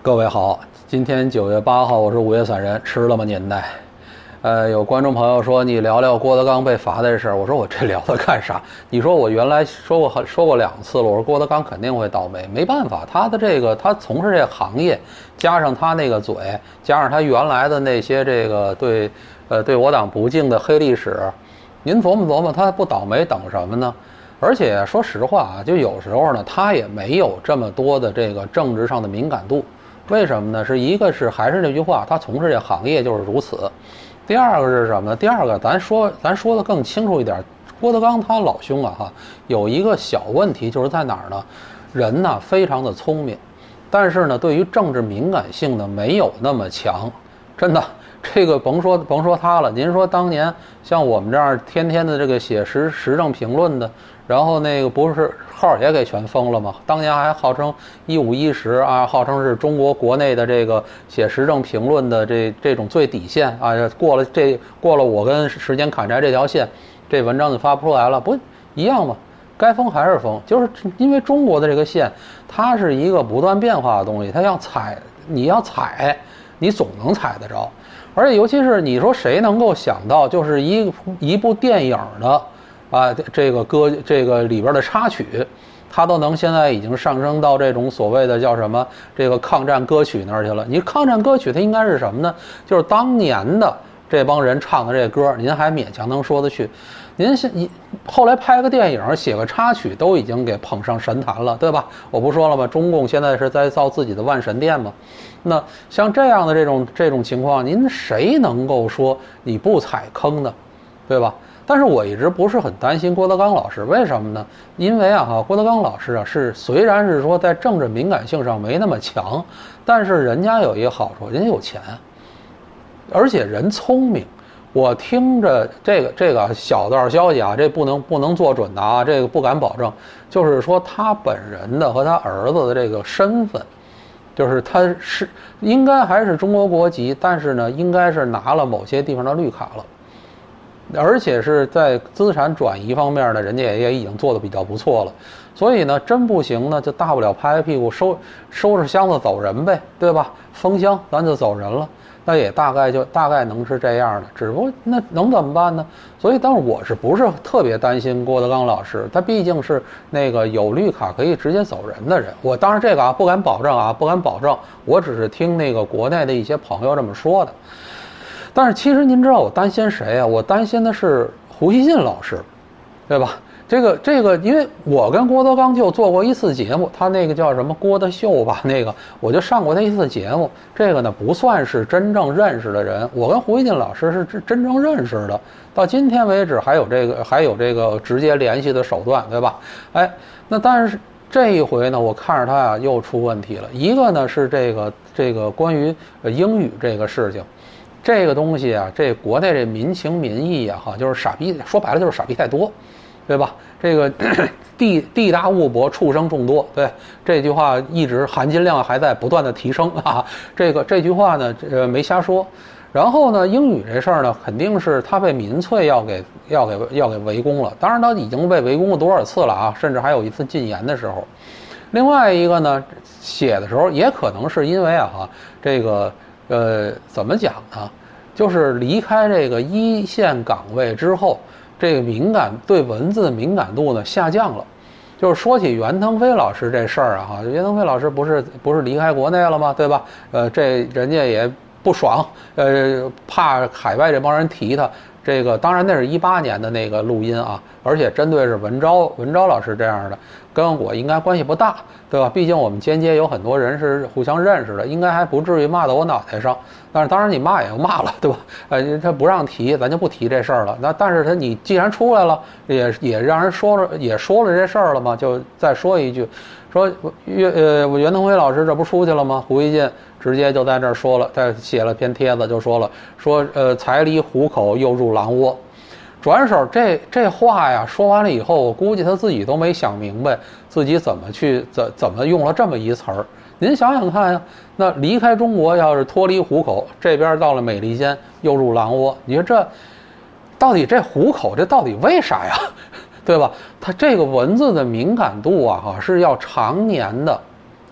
各位好，今天9月8号，我是5月散人，吃了吗您的？有观众朋友说你聊聊郭德纲被罚的事儿，我说我这聊他干啥？你说我原来说过2次了，我说郭德纲肯定会倒霉，没办法，他从事这个行业，加上他那个嘴，加上他原来的那些这个对我党不敬的黑历史，您琢磨琢磨，他不倒霉等什么呢？而且说实话啊，就有时候呢，他也没有这么多的这个政治上的敏感度。为什么呢？还是那句话，他从事这行业就是如此。第二个是什么呢？第二个咱说的更清楚一点，郭德纲他老兄啊有一个小问题，就是在哪儿呢？人呢非常的聪明，但是呢对于政治敏感性呢没有那么强，真的。这个甭说他了，您说当年像我们这样天天的这个写时政评论的，然后那个不是号也给全封了吗？当年还号称1510啊，号称是中国国内的这个写时政评论的这种最底线啊，过了我跟时间砍柴这条线，这文章就发不出来了，不一样吗？该封还是封，就是因为中国的这个线，它是一个不断变化的东西，它你要踩，你总能踩得着。而且尤其是你说谁能够想到，就是一部电影的啊，这个里边的插曲，它都能现在已经上升到这种所谓的叫什么这个抗战歌曲那儿去了。你抗战歌曲它应该是什么呢？就是当年的这帮人唱的这歌，您还勉强能说得去。您后来拍个电影，写个插曲，都已经给捧上神坛了，对吧？我不说了吗？中共现在是在造自己的万神殿吗？那像这样的这种情况，您谁能够说你不踩坑呢？对吧？但是我一直不是很担心郭德纲老师，为什么呢？因为郭德纲老师虽然是说在政治敏感性上没那么强，但是人家有一个好处，人家有钱，而且人聪明。我听着这个小道消息啊，这不能做准的啊，这个不敢保证。就是说他本人的和他儿子的这个身份，就是他是应该还是中国国籍，但是呢，应该是拿了某些地方的绿卡了，而且是在资产转移方面呢，人家也已经做得比较不错了。所以呢，真不行呢，就大不了拍拍屁股收拾箱子走人呗，对吧？封箱咱就走人了。那也大概能是这样的，只不过那能怎么办呢？所以，但是我是不是特别担心郭德纲老师？他毕竟是那个有绿卡可以直接走人的人。我当然这个不敢保证，我只是听那个国内的一些朋友这么说的。但是其实您知道我担心谁啊？我担心的是胡锡进老师，对吧？这个，因为我跟郭德纲就做过一次节目，他那个叫什么郭德秀吧，那个我就上过他一次节目。这个呢不算是真正认识的人，我跟胡锡进老师是真正认识的，到今天为止还有这个直接联系的手段，对吧？哎，那但是这一回呢，我看着他又出问题了。一个呢是这个关于英语这个事情。这个东西啊，这国内这民情民意啊，就是傻逼，说白了就是傻逼太多。对吧？这个地大物博，畜生众多。对这句话一直含金量还在不断的提升啊。这句话呢，没瞎说。然后呢，英语这事儿呢，肯定是他被民粹要给围攻了。当然，他已经被围攻了多少次了啊？甚至还有一次禁言的时候。另外一个呢，写的时候也可能是因为这个怎么讲呢？就是离开这个一线岗位之后。这个对文字的敏感度呢下降了，就是说起袁腾飞老师这事儿袁腾飞老师不是离开国内了吗？对吧？这人家也不爽，怕海外这帮人提他。这个当然那是18年的那个录音啊，而且针对是文昭老师这样的，跟我应该关系不大，对吧？毕竟我们间接有很多人是互相认识的，应该还不至于骂到我脑袋上。但是当然你骂也要骂了，对吧？他不让提，咱就不提这事儿了。那但是你既然出来了，也让人说了这事儿了嘛，就再说一句，说袁腾飞老师这不出去了吗？胡锡进直接就在这儿说了，他写了篇帖子就说了，才离虎口又入狼窝。转手这话呀说完了以后，我估计他自己都没想明白自己怎么用了这么一词儿。您想想看呀，那离开中国要是脱离虎口，这边到了美利坚又入狼窝，你说这到底这虎口这到底为啥呀？对吧？它这个文字的敏感度是要常年的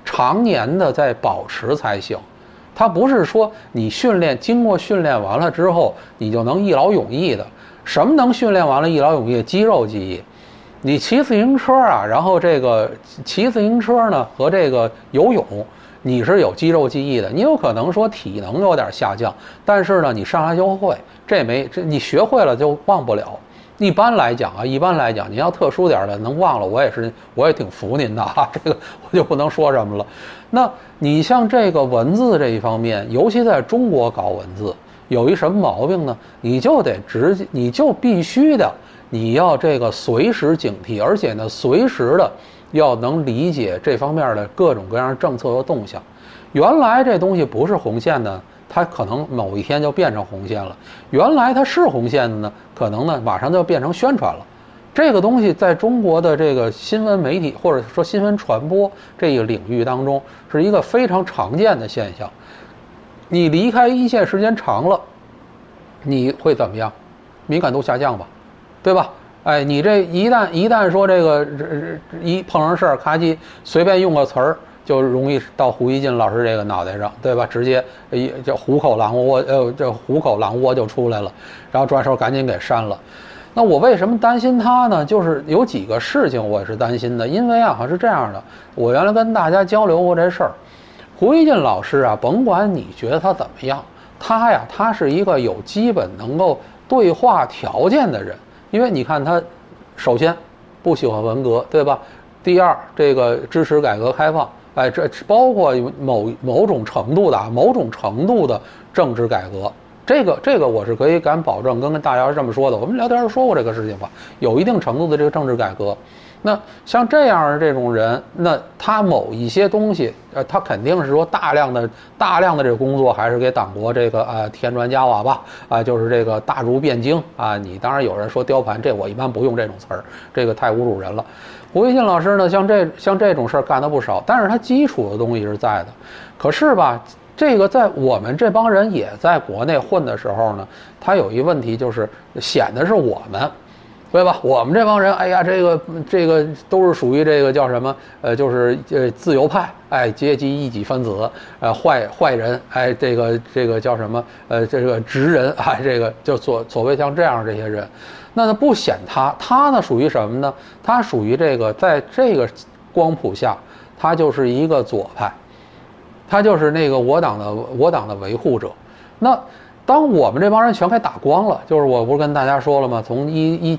常年的在保持才行。它不是说你经过训练完了之后，你就能一劳永逸的。什么能训练完了一劳永逸？肌肉记忆。你骑自行车啊，然后这个骑自行车呢和这个游泳，你是有肌肉记忆的。你有可能说体能有点下降，但是呢你上来就会，这你学会了就忘不了。一般来讲，您要特殊点的能忘了，我也挺服您的啊，这个我就不能说什么了。那你像这个文字这一方面，尤其在中国搞文字，有一什么毛病呢？你就必须的，你要这个随时警惕，而且呢，随时的要能理解这方面的各种各样政策和动向。原来这东西不是红线呢，它可能某一天就变成红线了；原来它是红线的呢，可能呢马上就变成宣传了。这个东西在中国的这个新闻媒体或者说新闻传播这个领域当中，是一个非常常见的现象。你离开一线时间长了，你会怎么样？敏感度下降吧，对吧？哎，你这一旦说这个一碰上事儿，咔叽随便用个词儿，就容易到胡锡进老师这个脑袋上，对吧？直接这虎口狼窝就出来了，然后转手赶紧给删了。那我为什么担心他呢？就是有几个事情我是担心的，因为啊是这样的，我原来跟大家交流过这事儿。胡锡进老师啊，甭管你觉得他怎么样，他是一个有基本能够对话条件的人。因为你看他，首先不喜欢文革，对吧？第二，这个支持改革开放，哎，这包括某种程度的政治改革。这个我是可以敢保证，跟大家是这么说的。我们聊天说过这个事情吧，有一定程度的这个政治改革。那像这样的这种人，那他某一些东西，他肯定是说大量的这个工作还是给党国这个添砖加瓦吧，就是这个大儒辩经啊。你当然有人说雕盘，这我一般不用这种词儿，这个太侮辱人了。胡锡进老师呢，像这种事儿干得不少，但是他基础的东西是在的。可是吧，这个在我们这帮人也在国内混的时候呢，他有一问题就是显得是我们。对吧？我们这帮人，哎呀，这个都是属于这个叫什么？就是自由派，哎，阶级异己分子，坏人，哎，这个叫什么？这个直人，哎，这个就所谓像这样这些人，那不显他呢属于什么呢？他属于这个在这个光谱下，他就是一个左派，他就是那个我党的维护者。那当我们这帮人全给打光了，就是我不是跟大家说了吗？从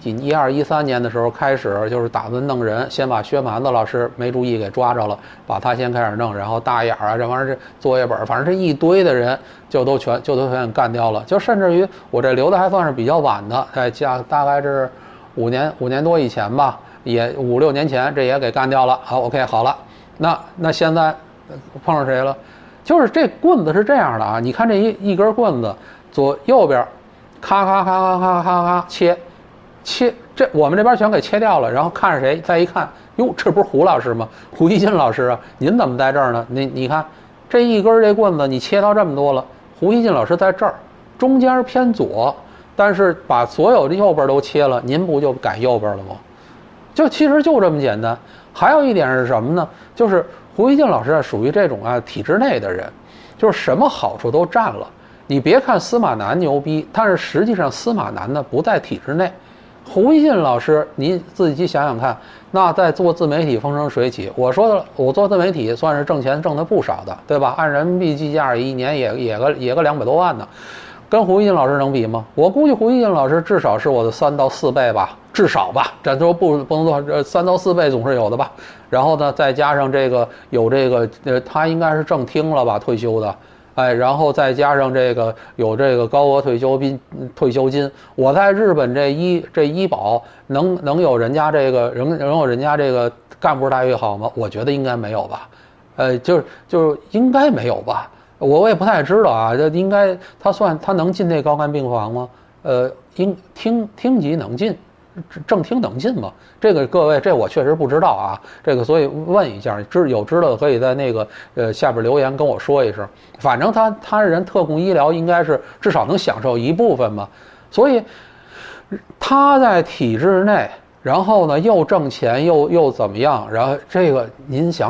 12、13年的时候开始，就是打算弄人，先把薛蛮子老师没注意给抓着了，把他先开始弄，然后大眼啊这玩意儿，这作业本，反正这一堆的人就都全干掉了。就甚至于我这留的还算是比较晚的，大概是5年多以前吧，也5、6年前，这也给干掉了。好 ，OK， 好了，那现在碰上谁了？就是这棍子是这样的啊，你看这一根棍子。右边，咔切，这我们这边全给切掉了，然后看着谁，再一看，哟，这不是胡老师吗？胡锡进老师啊，您怎么在这儿呢？你看，这一根这棍子你切到这么多了，胡锡进老师在这儿，中间偏左，但是把所有的右边都切了，您不就改右边了吗？其实就这么简单。还有一点是什么呢？就是胡锡进老师啊，属于这种体制内的人，就是什么好处都占了。你别看司马南牛逼，但是实际上司马南呢不在体制内。胡锡进老师，你自己想想看，那在做自媒体风生水起。我说的，我做自媒体算是挣钱挣的不少的，对吧？按人民币计价，一年也个200多万呢。跟胡锡进老师能比吗？我估计胡锡进老师至少是我的3到4倍吧，至少吧。咱说不能说3到4倍总是有的吧。然后呢，再加上这个有这个他应该是正听了吧，退休的。哎，然后再加上这个有这个高额退休金，我在日本这医保能有人家这个能有人家这个干部待遇好吗？我觉得应该没有吧，就是应该没有吧，我也不太知道啊，这应该他能进那高干病房吗？厅级能进。正厅能进吗？这个各位，这我确实不知道啊。这个所以问一下，有知道的可以在那个下边留言跟我说一声。反正他人特供医疗应该是至少能享受一部分嘛。所以他在体制内，然后呢又挣钱又怎么样？然后这个您想想，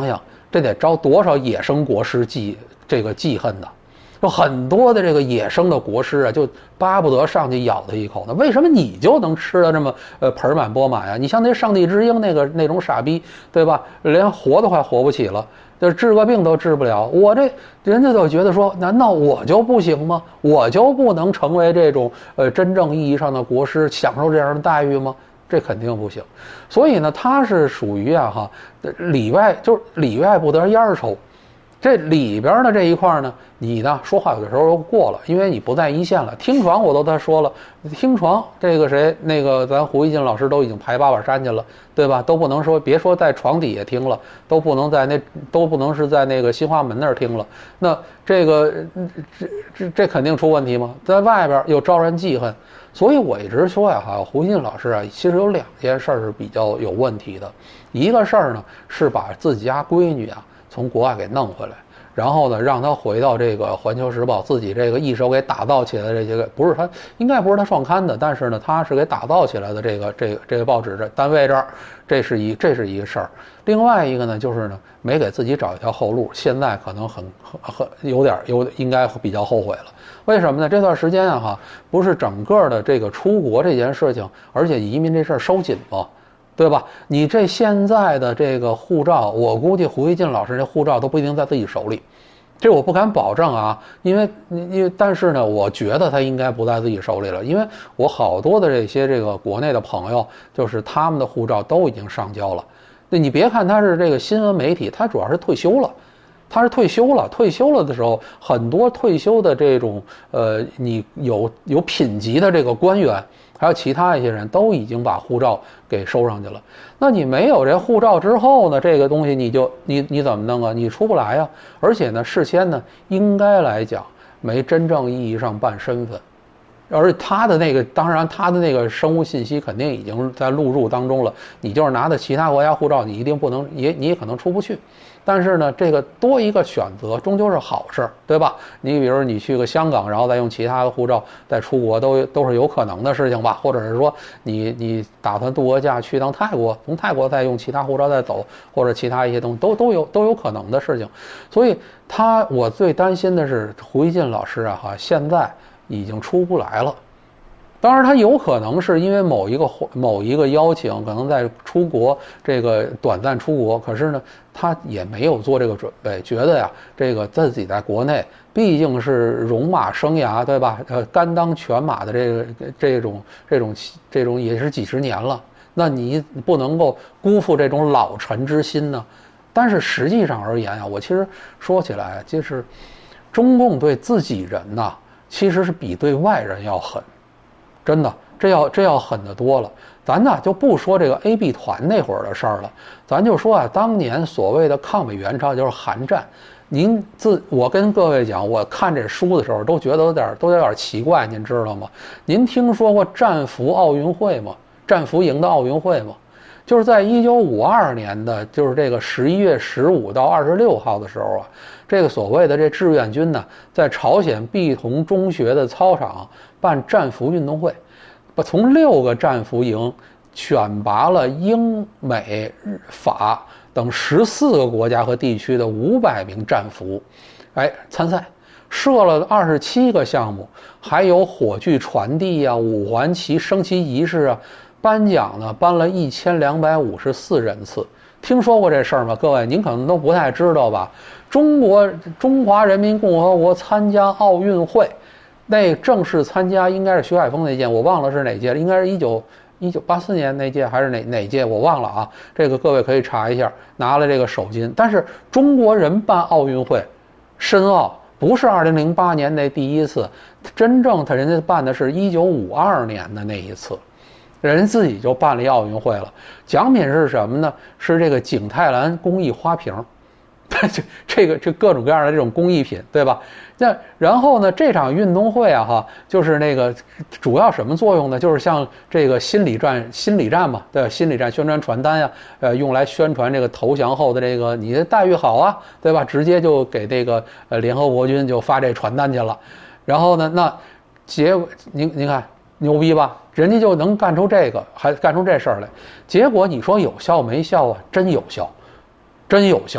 这得招多少野生国师记恨的。有很多的这个野生的国师啊，就巴不得上去咬他一口呢。为什么你就能吃得这么盆满钵满呀？你像那上帝之鹰那种傻逼，对吧？连活都快活不起了，就治个病都治不了。我这人家就觉得说，难道我就不行吗？我就不能成为这种真正意义上的国师，享受这样的待遇吗？这肯定不行。所以呢，他是属于里外不得烟抽。这里边的这一块呢，你呢说话有的时候又过了，因为你不在一线了。听床我都他说了，听床这个谁那个咱胡一进老师都已经排八宝山去了，对吧？都不能说别说在床底下听了，都不能是在那个新华门那儿听了。那这个这肯定出问题吗？在外边又招人记恨。所以我一直说呀，胡一进老师啊，其实有2件事是比较有问题的。一个事儿呢是把自己家闺女啊从国外给弄回来，然后呢让她回到这个《环球时报》自己这个一手给打造起来的这些个，应该不是他创刊的，但是呢他是给打造起来的这个报纸的单位这儿，这是一个事儿。另外一个呢就是呢没给自己找一条后路，现在可能应该比较后悔了。为什么呢？这段时间不是整个的这个出国这件事情，而且移民这事儿收紧吗？对吧？你这现在的这个护照，我估计胡一进老师这护照都不一定在自己手里，这我不敢保证啊。但是呢，我觉得他应该不在自己手里了，因为我好多的这个国内的朋友，就是他们的护照都已经上交了。那你别看他是这个新闻媒体，他主要是退休了。他是退休了的时候，很多退休的这种你有品级的这个官员，还有其他一些人都已经把护照给收上去了。那你没有这护照之后呢，这个东西你怎么弄啊？你出不来啊！而且呢，事先呢，应该来讲没真正意义上办身份。而当然他的那个生物信息肯定已经在录入当中了。你就是拿的其他国家护照，你一定不能，你也可能出不去。但是呢，这个多一个选择，终究是好事，对吧？你比如你去个香港，然后再用其他的护照再出国，都是有可能的事情吧？或者是说你打算度个假去趟泰国，从泰国再用其他护照再走，或者其他一些东西都有可能的事情。所以我最担心的是胡一进老师现在已经出不来了。当然他有可能是因为某一个邀请，可能在出国这个短暂出国，可是呢他也没有做这个准备，觉得这个自己在国内毕竟是戎马生涯，对吧？甘当犬马的这种也是几十年了，那你不能够辜负这种老臣之心呢。但是实际上而言我其实说起来就是中共对自己人其实是比对外人要狠。真的，这要狠得多了。咱就不说这个 AB 团那会儿的事儿了，咱就说当年所谓的抗美援朝就是韩战。我跟各位讲，我看这书的时候都觉得有点奇怪，您知道吗？您听说过战俘奥运会吗？战俘营的奥运会吗？就是在1952年的，就是这个11月15到26号的时候这个所谓的这志愿军呢，在朝鲜碧桐中学的操场办战俘运动会，从6个战俘营选拔了英美日法等14个国家和地区的500名战俘，参赛，设了27个项目，还有火炬传递五环旗升旗仪式颁奖呢，颁了1254人次。听说过这事儿吗？各位，您可能都不太知道吧？中华人民共和国参加奥运会，那正式参加应该是徐海峰那届，我忘了是哪届了，应该是1984年那届还是哪届，我忘了这个各位可以查一下，拿了这个首金。但是中国人办奥运会，申奥不是2008年那第一次，真正人家办的是1952年的那一次。人自己就办了一奥运会了，奖品是什么呢？是这个景泰蓝工艺花瓶，这各种各样的这种工艺品，对吧？然后呢，这场运动会就是那个主要什么作用呢？就是像这个心理战嘛，对，心理战宣传传单用来宣传这个投降后的这个你的待遇好对吧？直接就给这个联合国军就发这传单去了。然后呢，那结果您看牛逼吧？人家就能干出这个，还干出这事儿来。结果你说有效没效真有效，真有效。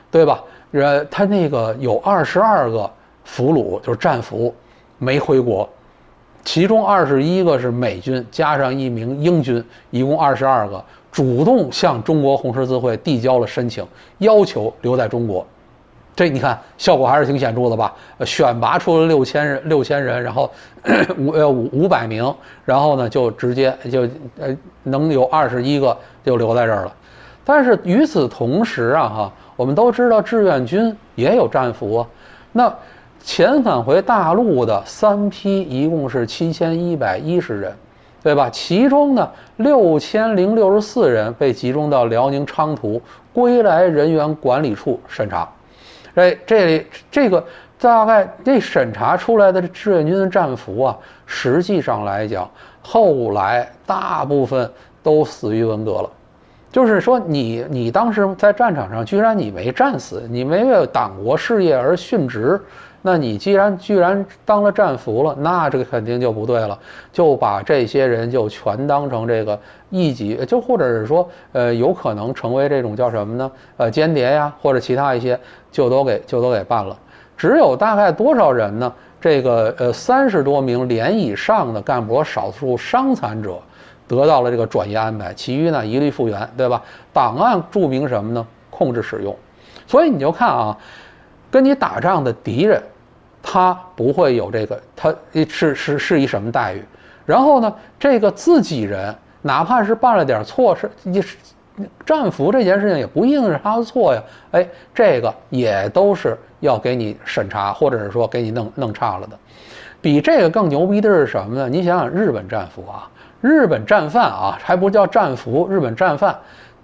对吧？他那个有22个俘虏，就是战俘没回国，其中21个是美军，加上1名英军，一共22个，主动向中国红十字会递交了申请，要求留在中国。这你看效果还是挺显著的吧？选拔出了6000人，然后500名，然后呢就直接能有21个就留在这儿了。但是与此同时啊我们都知道志愿军也有战俘啊。那遣返回大陆的3批一共是7110人，对吧？其中呢6064人被集中到辽宁昌图归来人员管理处审查。这个大概这审查出来的志愿军的战俘啊，实际上来讲，后来大部分都死于文革了。就是说你当时在战场上居然你没战死，你没为党国事业而殉职，那你居然当了战俘了，那这个肯定就不对了，就把这些人就全当成这个一级，就或者是说有可能成为这种叫什么呢？间谍呀，或者其他一些就都给办了。只有大概多少人呢？这个30多名连以上的干部和少数伤残者得到了这个转移安排，其余呢一律复员，对吧？档案注明什么呢？控制使用。所以你就看啊，跟你打仗的敌人，他不会有这个，他是一什么待遇？然后呢，这个自己人，哪怕是办了点错事，战俘这件事情也不一定是他的错呀。这个也都是要给你审查，或者是说给你弄差了的。比这个更牛逼的是什么呢？你想想日本战俘啊。日本战犯啊，还不叫战俘，日本战犯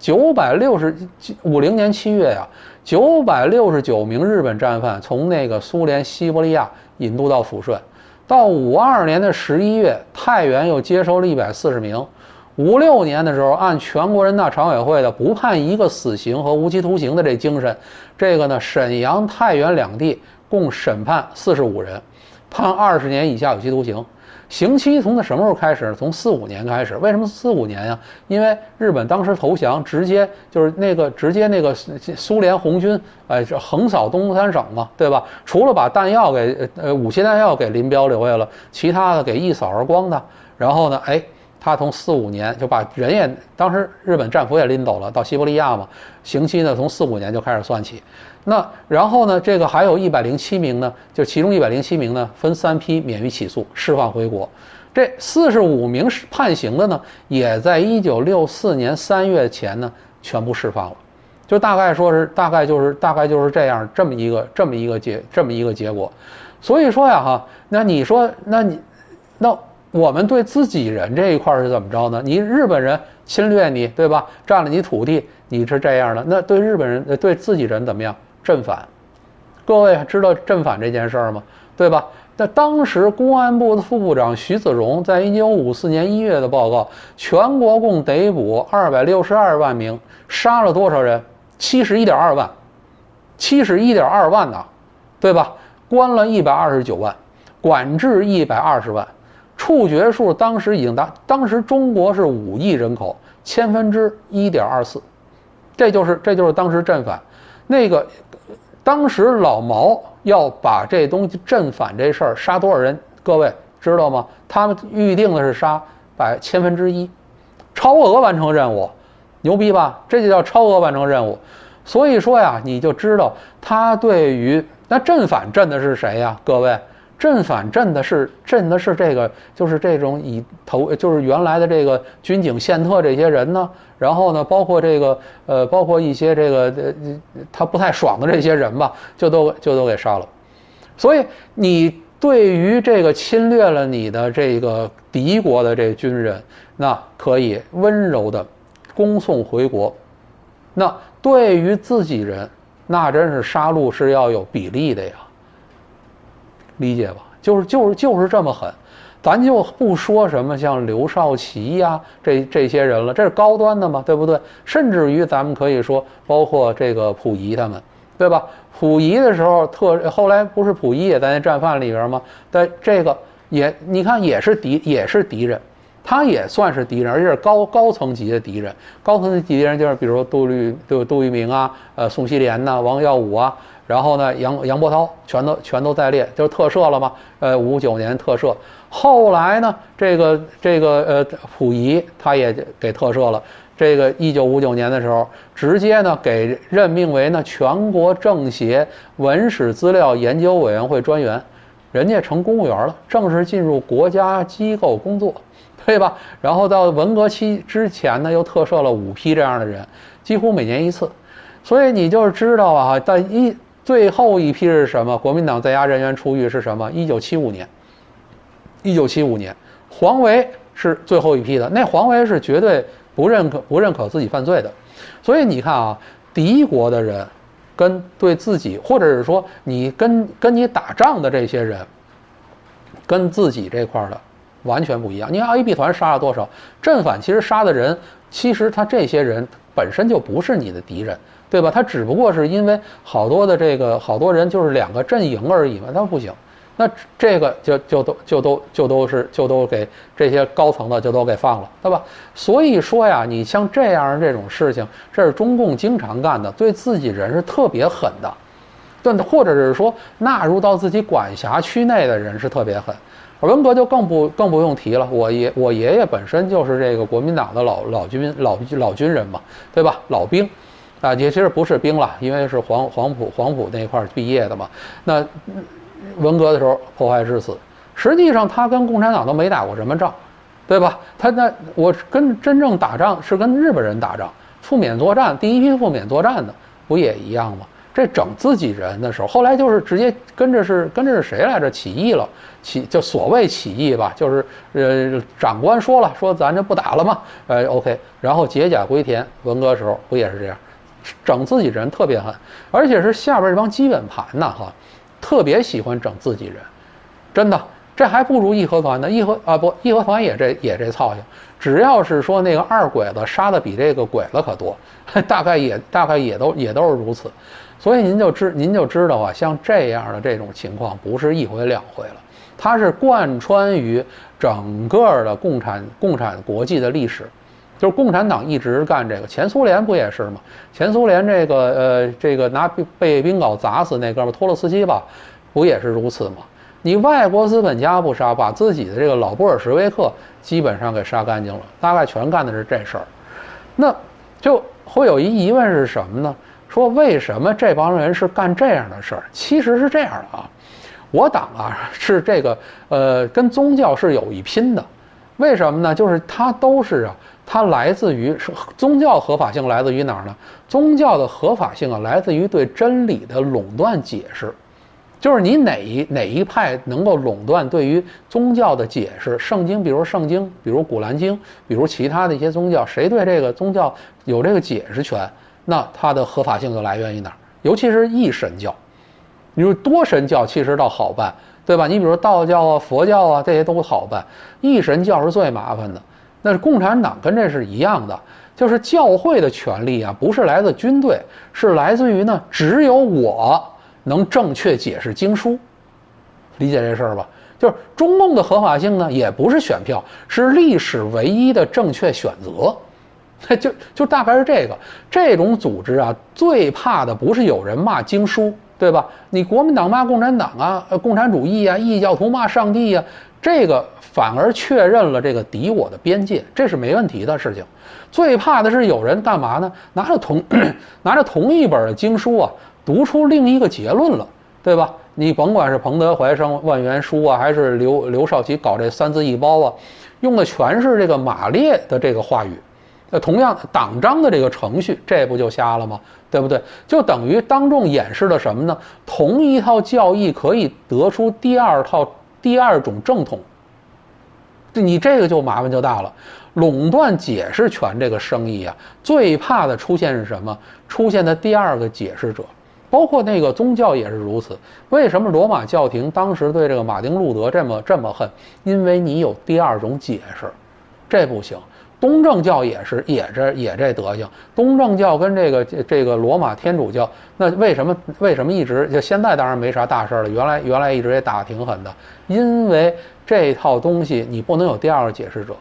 ，50年7月呀，969名日本战犯从那个苏联西伯利亚引渡到抚顺，到52年的11月，太原又接收了140名。56年的时候，按全国人大常委会的不判一个死刑和无期徒刑的这精神，这个呢，沈阳、太原两地共审判45人，判20年以下有期徒刑。刑期从什么时候开始？从45年开始。为什么45年呀？因为日本当时投降，直接那个苏联红军，横扫东三省嘛，对吧？除了把弹药武器弹药给林彪留下了，其他的给一扫而光的。然后呢，他从45年就把人也，当时日本战俘也拎走了，到西伯利亚嘛，刑期呢从45年就开始算起。那然后呢，这个还有107名呢，就其中107名呢，分3批免于起诉，释放回国。这45名判刑的呢，也在1964年3月前呢，全部释放了。就大概就是这样，这么一个结果。所以说呀那你说那我们对自己人这一块是怎么着呢？你日本人侵略你，对吧？占了你土地，你是这样的。那对日本人对自己人怎么样？正反。各位知道正反这件事儿吗？对吧？那当时公安部的副部长徐子荣在1954年1月的报告，全国共逮捕262万名，杀了多少人？71.2万，71.2万呐，对吧？关了129万，管制120万，处决数当时已经当时中国是5亿人口，1/1000，1.24，这就是当时正反。那个当时老毛要把这东西正反这事儿杀多少人？各位知道吗？他们预定的是杀1/1000，超额完成任务，牛逼吧？这就叫超额完成任务。所以说呀，你就知道他对于那正反正的是谁呀？各位，正反正的是这个，就是这种就是原来的这个军警宪特这些人呢，然后呢，包括这个包括一些这个他不太爽的这些人吧，就都给杀了。所以你对于这个侵略了你的这个敌国的这个军人，那可以温柔的恭送回国。那对于自己人，那真是杀戮是要有比例的呀。理解吧？就是这么狠，咱就不说什么像刘少奇呀这些人了，这是高端的嘛，对不对？甚至于咱们可以说，包括这个溥仪他们，对吧？溥仪的时候后来不是溥仪也在那战犯里边吗？但这个你看也是敌人， 他也算是敌人，而且是高层级的敌人。高层级敌人就是比如说杜聿明啊，宋希濂呐、王耀武啊，然后呢杨伯涛全都在列，就是特赦了嘛。59年特赦，后来呢这个溥仪他也给特赦了。这个1959年的时候，直接呢给任命为呢全国政协文史资料研究委员会专员，人家成公务员了，正式进入国家机构工作，对吧？然后到文革期之前呢，又特赦了5批这样的人，几乎每年一次。所以你就知道啊，但最后一批是什么？国民党在押人员出狱是什么？1975年，黄维是最后一批的，那黄维是绝对不认可自己犯罪的。所以你看啊，敌国的人跟对自己，或者是说你跟你打仗的这些人，跟自己这块的完全不一样。你看 AB 团杀了多少？正反其实杀的人，其实他这些人本身就不是你的敌人，对吧？他只不过是因为好多人就是2个阵营而已嘛，那不行。那这个就都给这些高层的就都给放了，对吧？所以说呀，你像这样这种事情，这是中共经常干的，对自己人是特别狠的，对，或者是说纳入到自己管辖区内的人是特别狠。文革就更不用提了，我爷爷本身就是这个国民党的老军人嘛，对吧？老兵。啊，也其实不是兵了，因为是黄埔那块毕业的嘛。那文革的时候破坏致死，实际上他跟共产党都没打过什么仗，对吧？我跟真正打仗是跟日本人打仗，赴缅作战，第一批赴缅作战的不也一样吗？这整自己人的时候，后来就是直接跟着是谁来着？起义了，就所谓起义吧，就是长官说咱就不打了嘛，OK， 然后解甲归田，文革时候不也是这样？整自己人特别狠，而且是下边这帮基本盘呐特别喜欢整自己人，真的，这还不如义和团呢。义和团也这操性，只要是说那个二鬼子杀的比这个鬼子可多，大概也都是如此。所以您就知道啊，像这样的这种情况不是一回两回了，它是贯穿于整个的共产国际的历史。就是共产党一直干这个，前苏联不也是吗？前苏联这个拿被冰镐砸死那哥们托洛斯基吧，不也是如此吗？你外国资本家不杀，把自己的这个老布尔什维克基本上给杀干净了，大概全干的是这事儿。那就会有一疑问是什么呢？说为什么这帮人是干这样的事儿？其实是这样的啊，我党啊是这个跟宗教是有一拼的。为什么呢？就是它来自于宗教合法性来自于哪儿呢？宗教的合法性啊，来自于对真理的垄断解释，就是你哪一派能够垄断对于宗教的解释，圣经，比如圣经，比如古兰经，比如其他的一些宗教，谁对这个宗教有这个解释权，那它的合法性就来源于哪儿？尤其是一神教，你说多神教其实倒好办。对吧？你比如道教啊、佛教啊，这些都好办，一神教是最麻烦的。那是共产党跟这是一样的，就是教会的权力啊，不是来自军队，是来自于呢，只有我能正确解释经书，理解这事儿吧？就是中共的合法性呢，也不是选票，是历史唯一的正确选择。就大概是这种组织啊，最怕的不是有人骂经书。对吧？你国民党骂共产党啊，共产主义啊，异教徒骂上帝啊，这个反而确认了这个敌我的边界，这是没问题的事情。最怕的是有人干嘛呢？拿着同一本的经书啊，读出另一个结论了，对吧？你甭管是彭德怀上万元书啊，还是刘少奇搞这三字一包啊，用的全是这个马列的这个话语。同样党章的这个程序，这不就瞎了吗？对不对？就等于当众演示了什么呢？同一套教义可以得出第二种正统，你这个就麻烦就大了。垄断解释权这个生意啊，最怕的出现是什么？出现的第二个解释者，包括那个宗教也是如此。为什么罗马教廷当时对这个马丁路德这么恨？因为你有第二种解释，这不行。东正教也这德行，东正教跟这个罗马天主教，那为什么一直就现在当然没啥大事了，原来一直也打挺狠的，因为这套东西你不能有第二个解释者。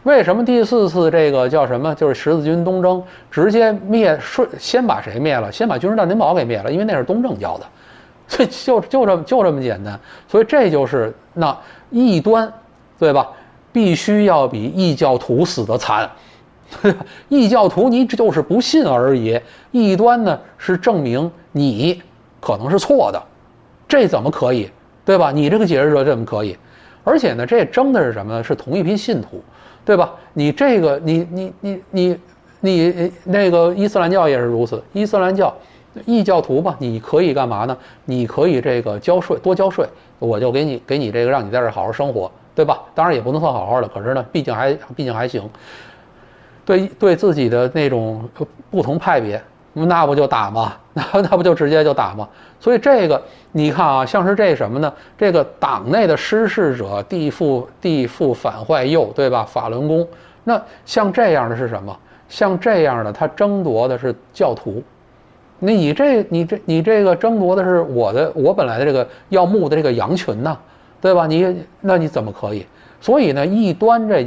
为什么第4次这个叫什么？就是十字军东征，直接先把谁灭了？先把军事大灵堡给灭了，因为那是东正教的，所以就这么简单。所以这就是那异端，对吧？必须要比异教徒死得惨。异教徒你就是不信而已，异端呢是证明你可能是错的，这怎么可以？对吧？你这个解释者怎么可以？而且呢，这争的是什么呢？是同一批信徒，对吧？你这个你那个伊斯兰教也是如此，伊斯兰教异教徒吧，你可以干嘛呢？你可以这个交税，多交税，我就给你这个让你在这好好生活，对吧？当然也不能算好好的，可是呢，毕竟还行。对自己的那种不同派别，那不就打吗？那不就直接就打吗？所以这个你看啊，像是这什么呢？这个党内的失事者，地富反坏右，对吧？法轮功，那像这样的是什么？像这样的他争夺的是教徒，你这个争夺的是我本来的这个要牧的这个羊群呐，对吧？那你怎么可以？所以呢，异端这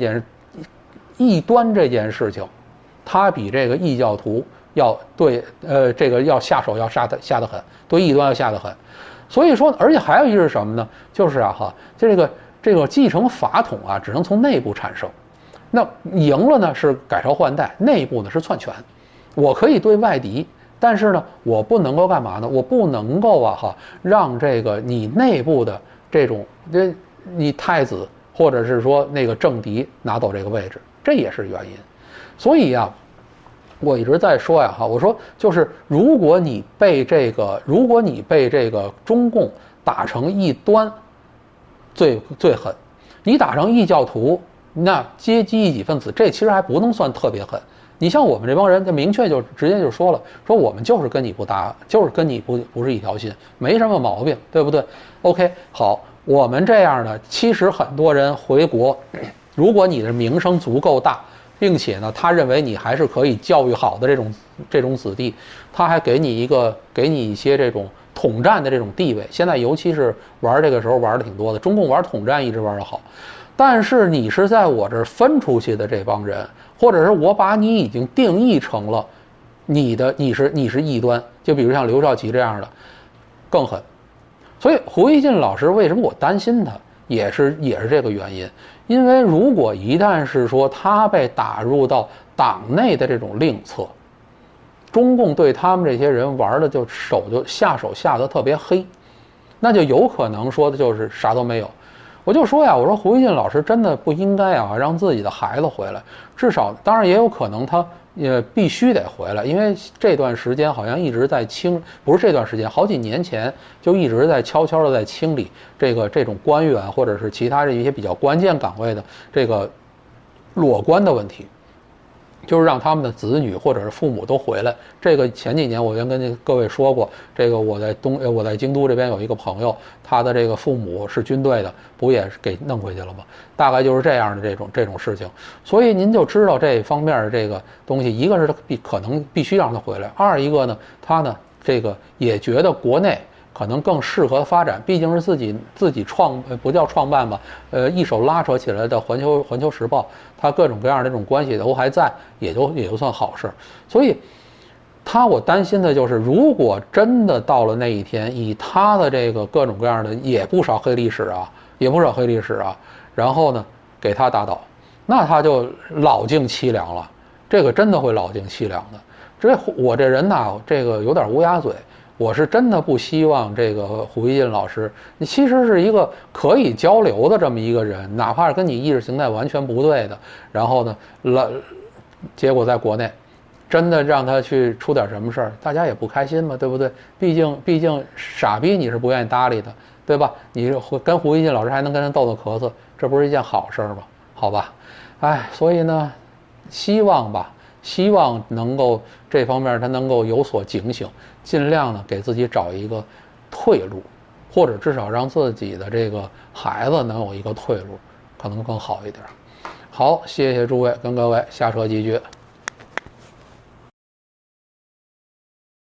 件事情，他比这个异教徒要对这个要下手要下得狠，对异端要下得狠。所以说，而且还有一是什么呢？就是这个继承法统啊，只能从内部产生。那赢了呢是改朝换代，内部呢是篡权。我可以对外敌，但是呢，我不能够干嘛呢？我不能够让这个你内部的这种你太子或者是说那个政敌拿走这个位置。这也是原因，所以我一直在说我说就是如果你被这个中共打成异端，最狠，你打成异教徒，那阶级异己分子，这其实还不能算特别狠。你像我们这帮人，就明确就直接就说了，说我们就是跟你不搭，就是跟你不是一条心，没什么毛病，对不对 ？OK， 好，我们这样的，其实很多人回国。如果你的名声足够大，并且呢，他认为你还是可以教育好的这种子弟，他还给你一些这种统战的这种地位。现在尤其是玩这个时候玩的挺多的，中共玩统战一直玩得好，但是你是在我这儿分出去的这帮人，或者是我把你已经定义成了你是异端，就比如像刘少奇这样的，更狠。所以胡锡进老师为什么我担心他，也是这个原因。因为如果一旦是说他被打入到党内的这种另册，中共对他们这些人玩的就下手下得特别黑，那就有可能说的就是啥都没有。我就说我说胡锡进老师真的不应该让自己的孩子回来，至少当然也有可能他也必须得回来，因为这段时间好像一直在不是这段时间，好几年前就一直在悄悄的在清理这种官员或者是其他一些比较关键岗位的这个裸官的问题，就是让他们的子女或者是父母都回来。这个前几年我原跟各位说过，这个我在京都这边有一个朋友，他的这个父母是军队的，不也是给弄回去了吗？大概就是这样的这种事情。所以您就知道这方面的这个东西，一个是他可能必须让他回来，二一个呢，他呢这个也觉得国内可能更适合发展，毕竟是自己不叫创办吧，一手拉扯起来的环球时报，它各种各样的这种关系都还在，也就算好事。所以我担心的就是，如果真的到了那一天，以他的这个各种各样的也不少黑历史啊，然后呢给他打倒，那他就老境凄凉了，这个真的会老境凄凉的。我这人呐，这个有点乌鸦嘴。我是真的不希望这个胡锡进老师，你其实是一个可以交流的这么一个人，哪怕是跟你意识形态完全不对的，然后呢，结果在国内真的让他去出点什么事儿，大家也不开心嘛，对不对？毕竟傻逼你是不愿意搭理的，对吧？你跟胡锡进老师还能跟人逗咳嗽，这不是一件好事吗？好吧，所以呢，希望能够这方面他能够有所警醒，尽量呢给自己找一个退路，或者至少让自己的这个孩子能有一个退路，可能更好一点。好，谢谢诸位，跟各位下车几句。